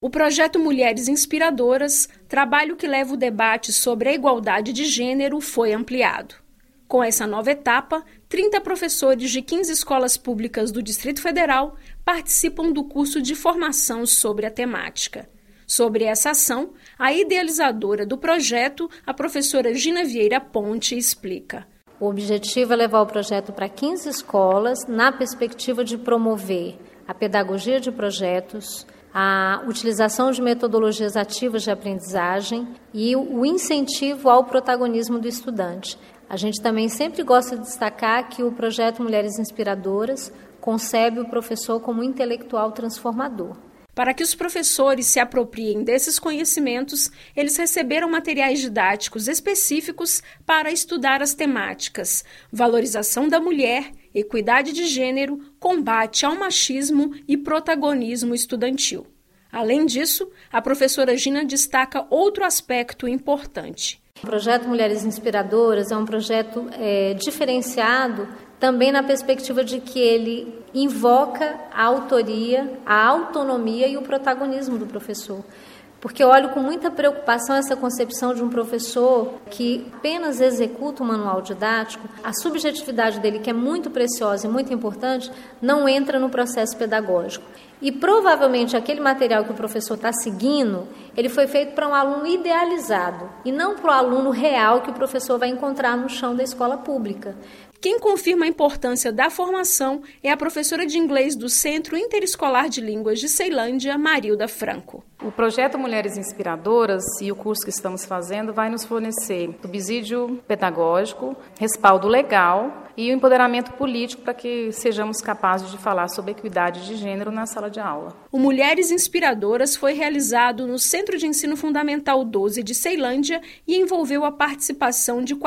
O projeto Mulheres Inspiradoras, trabalho que leva o debate sobre a igualdade de gênero, foi ampliado. Com essa nova etapa, 30 professores de 15 escolas públicas do Distrito Federal participam do curso de formação sobre a temática. Sobre essa ação, a idealizadora do projeto, a professora Gina Vieira Ponte, explica. O objetivo é levar o projeto para 15 escolas na perspectiva de promover a pedagogia de projetos, a utilização de metodologias ativas de aprendizagem e o incentivo ao protagonismo do estudante. A gente também sempre gosta de destacar que o projeto Mulheres Inspiradoras concebe o professor como um intelectual transformador. Para que os professores se apropriem desses conhecimentos, eles receberam materiais didáticos específicos para estudar as temáticas: valorização da mulher, equidade de gênero, combate ao machismo e protagonismo estudantil. Além disso, a professora Gina destaca outro aspecto importante. O projeto Mulheres Inspiradoras é um projeto diferenciado também na perspectiva de que ele invoca a autoria, a autonomia e o protagonismo do professor. Porque eu olho com muita preocupação essa concepção de um professor que apenas executa o manual didático, a subjetividade dele, que é muito preciosa e muito importante, não entra no processo pedagógico. E provavelmente aquele material que o professor está seguindo, ele foi feito para um aluno idealizado e não para o aluno real que o professor vai encontrar no chão da escola pública. Quem confirma a importância da formação é a professora de inglês do Centro Interescolar de Línguas de Ceilândia, Marilda Franco. O projeto Mulheres Inspiradoras e o curso que estamos fazendo vai nos fornecer subsídio pedagógico, respaldo legal e o empoderamento político para que sejamos capazes de falar sobre equidade de gênero na sala de aula. O Mulheres Inspiradoras foi realizado no Centro de Ensino Fundamental 12 de Ceilândia e envolveu a participação de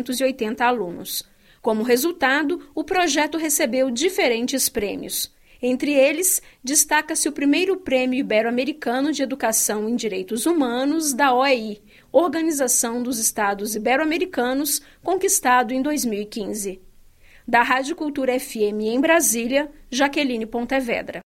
480 alunos. Como resultado, o projeto recebeu diferentes prêmios. Entre eles, destaca-se o primeiro Prêmio Ibero-Americano de Educação em Direitos Humanos da OEI, Organização dos Estados Ibero-Americanos, conquistado em 2015. Da Rádio Cultura FM em Brasília, Jaqueline Pontevedra.